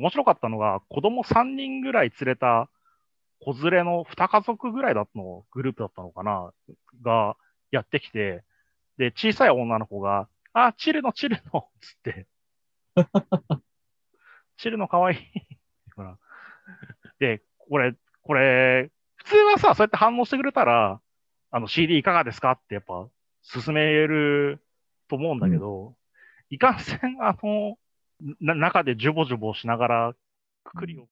面白かったのが、子供3人ぐらい連れた子連れの2家族ぐらいだったの、グループだったのかながやってきて、で、小さい女の子が、あ、チルノ、チルノつって、チルノかわいい。で、普通はさ、そうやって反応してくれたら、CD いかがですかってやっぱ、勧めると思うんだけうん。 ど、いかんせん、中でジュボジュボしながら、くくりを